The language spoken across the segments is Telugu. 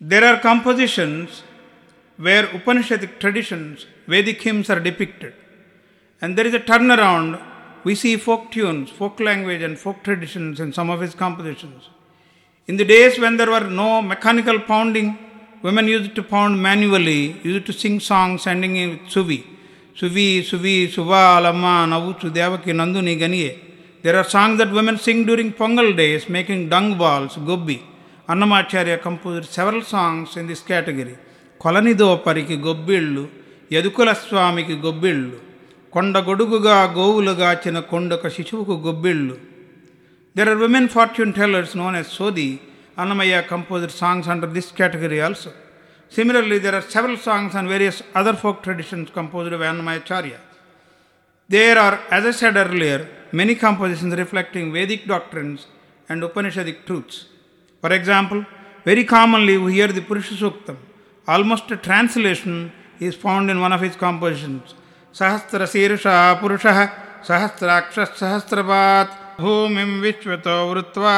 There are compositions where Upanishadic traditions, Vedic hymns are depicted. And there is a turnaround. We see folk tunes, folk language and folk traditions in some of his compositions. In the days when there were no mechanical pounding, women used to pound manually, used to sing songs ending in suvi. Suvi, suvi, suva, alamma, navuchu, devaki, nanduni, ganiye. There are songs that women sing during Pongal days, making dung balls, gobbi. Annamacharya composed several songs in this category. Kolanido pariki gobbillu, Yadukula Swamiki gobbillu, Konda goduguga govuluga china kondaka shishuvuku gobbillu. There are women fortune tellers known as Sodi. Annamaya composed songs under this category also. Similarly, there are several songs and various other folk traditions composed by Annamayacharya. There are, as I said earlier, many compositions reflecting Vedic doctrines and Upanishadic truths. For example, very commonly we hear the Purusha Suktam. Almost a translation is found in one of his compositions. Sahasra Sirsha Purushaha Sahasrakshas Sahasravat Bhumim Vishvato Vrutva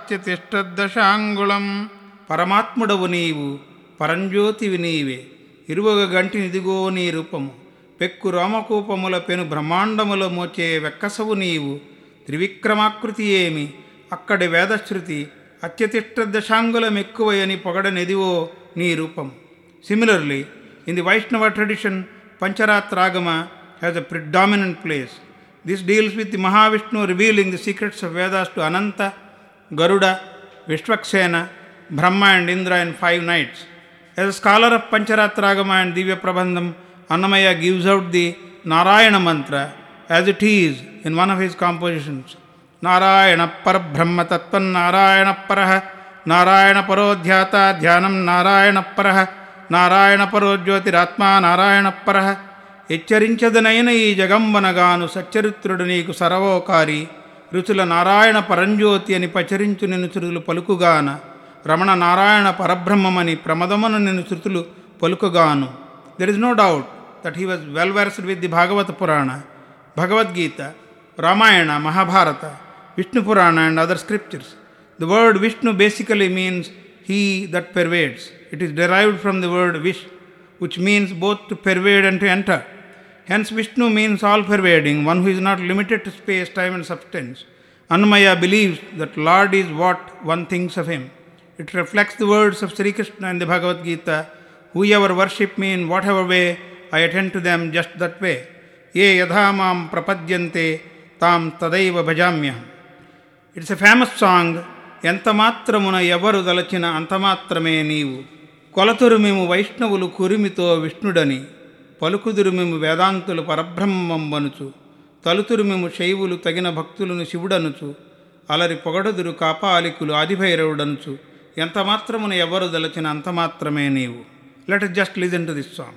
Atyatishtaddashangulam. Paramatmudavu neevu, Paranjyotivi neeve, Iruvaga ganti nidigo nee rupamu, Pekku Ramakopamula penu Brahmandamula moche Vekkasavu neevu, Trivikramakriti emi, Akkade Vedashruti, Atyatishtaddashangulam ekkuvayani Pagada nedivo nee rupamu. Similarly, in the Vaishnava tradition, Pancharatragama has a predominant place. This deals with the Mahavishnu revealing the secrets of Vedas to Ananta, Garuda, Vishwaksena, Brahma and Indra in 5 nights. As a scholar of Pancharatragama and Divya Prabandham, Annamaya gives out the Narayana mantra as it is in one of his compositions. Narayana Parabrahma Tattvan Narayana Paraha, Narayana Parodhyata Dhyanam Narayana Paraha, Narayana Parojyotiratma Narayana Paraha. హెచ్చరించదనైన ఈ జగంబనగాను సచ్చరిత్రుడు నీకు సర్వోకారి రుచుల నారాయణ పరంజ్యోతి అని పచరించు నిన్ను శృతులు పలుకుగాన రమణ నారాయణ పరబ్రహ్మమని ప్రమదమున నిన్ను శృతులు పలుకుగాను. There is no doubt that he was well versed with the Bhagavata Purana, Bhagavad Gita, Ramayana, Mahabharata, Vishnu Purana and other scriptures. The word Vishnu basically means he that pervades. It is derived from the word Vish, which means both to pervade and to enter. Hence Vishnu means all-pervading, one who is not limited to space, time and substance. Annamaya believes that Lord is what one thinks of him. It reflects the words of Sri Krishna in the Bhagavad Gita, whoever worship me in whatever way, I attend to them just that way. Ye yadha mam prapadyante tam tadaiva bhajamyaham. It's a famous song, Yantamatramuna yavaru dalachina antamatrame neevu. కొలతురు మేము వైష్ణవులు కురిమితో విష్ణుడని, పలుకుదురు మేము వేదాంతులు పరబ్రహ్మంబనుచు, తలుతురు మేము శైవులు తగిన భక్తులను శివుడనుచు, అలరి పొగడుదురు కాపాలికులు ఆదిభైరవుడనుచు, ఎంత మాత్రమున ఎవరు దలచిన అంత మాత్రమే నీవు. Let us just listen to this song.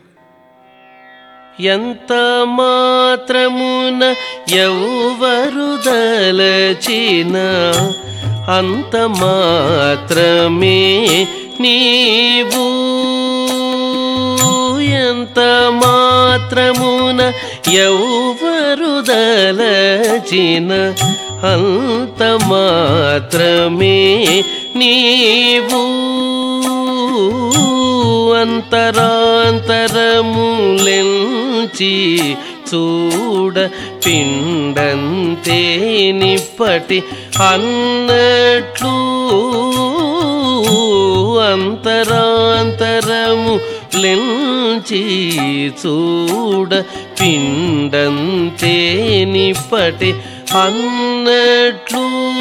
ఎంత మాత్రమున ఎవరు దలచిన అంత మాత్రమే నీవు. ఎంత మాత్రమున ఎవరు దలచిన అంత మాత్రమే నీవు. అంతరాంతరములెంచి చూడ పిండంతే నిప్పటి అన్నట్లు. అంతరాంతరములెంచి చూడ పిండంతే నిప్పటి అన్నట్లు.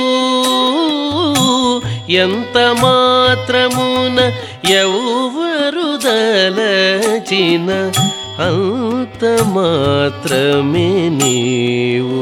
ఎంత మాత్రమున ఎవరు దలచిన అంత మాత్రమే నీవు.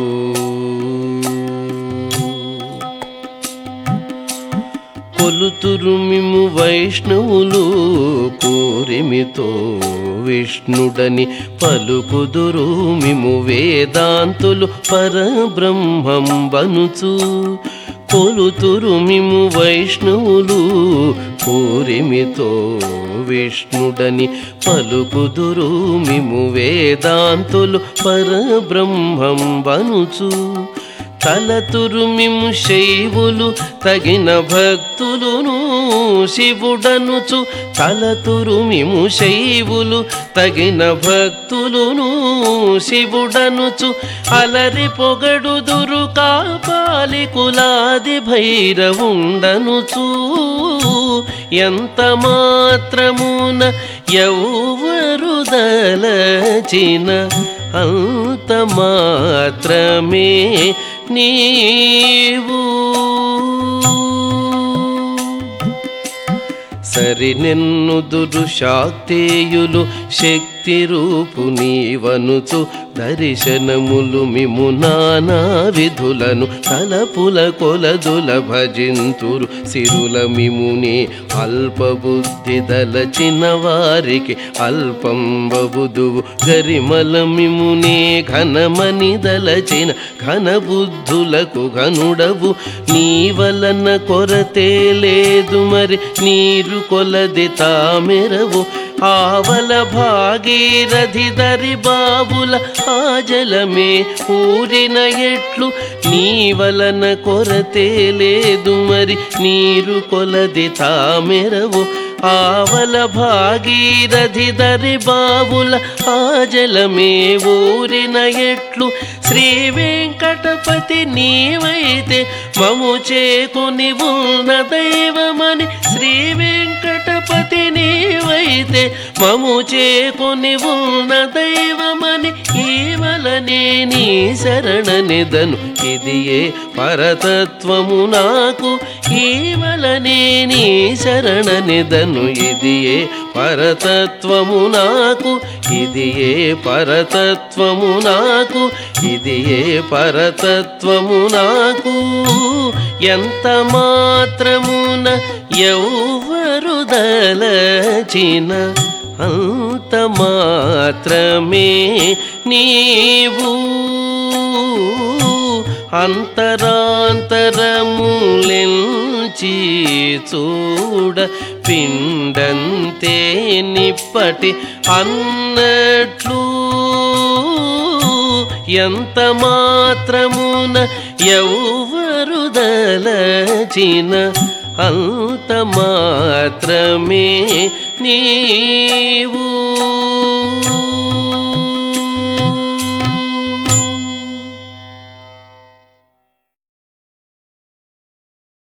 కొలుతురు మిము వైష్ణవులు కోరిమితో విష్ణుడని, పలుకుదురు మిము వేదాంతులు పరబ్రహ్మం బనుచు. కొలుతురు మిము వైష్ణవులు కోరిమితో విష్ణుడని, పలుకుదురు మిము వేదాంతులు పరబ్రహ్మం బనుచు. తలతురు మిము శైవులు తగిన భక్తులును, శివుడనుచు తలతురుమిము శైవులు తగిన భక్తులును శివుడనుచు అలరి పొగడుదురు కాపాలి కులాది భైరవుండనుచు ఎంత మాత్రమున ఎవ్వరు దలచిన అంత మాత్రమే నీవు సరినెన్నుదురు శాక్తేయులు శక్తి రూపు నీవనుచు దర్శనములు మిము నానా విధులను తలపుల కొలదుల భజింతురు సిరుల మిమునే అల్పబుద్ధి దలచిన వారికి అల్పంబుదువు గరిమల మిమునే ఘనమని దలచిన ఘనబుద్ధులకు ఘనుడవు నీ వలన కొరతే లేదు మరి నీరు కొలది తామెరవు ఆవల భాగీరథి దరి బాబుల ఆజలమే ఊరిన ఎట్లు నీ వలన కొరతే లేదు మరి నీరు కొలది తామెరవు ఆవల భాగీరథి దరి బాబుల ఆజలమే ఊరిన ఎట్లు శ్రీ వెంకటపతి నీవైతే మము చేకుని ఉన్న దైవమని శ్రీ వెంకటపతి నీవైతే మము చేకుని ఉన్న దైవమని ఈవలనే నీ శరణనిదను ఇది ఏ పరతత్వము నాకు ఈవలనే నీ శరణనిదను ఇది ఏ పరతత్వము నాకు ఇది ఏ పరతత్వము నాకు ఇది ఏ పరతత్వము నాకు ఎంత మాత్రమున ఎవ్వరు దలచిన అంత మాత్రమే నీవు అంతరాంతరములెంచి చూడ పిండంతే నిప్పటి అన్నట్లు ఎంత మాత్రమున ఎవ్వరు దలచిన అంత మాత్రమే నీవు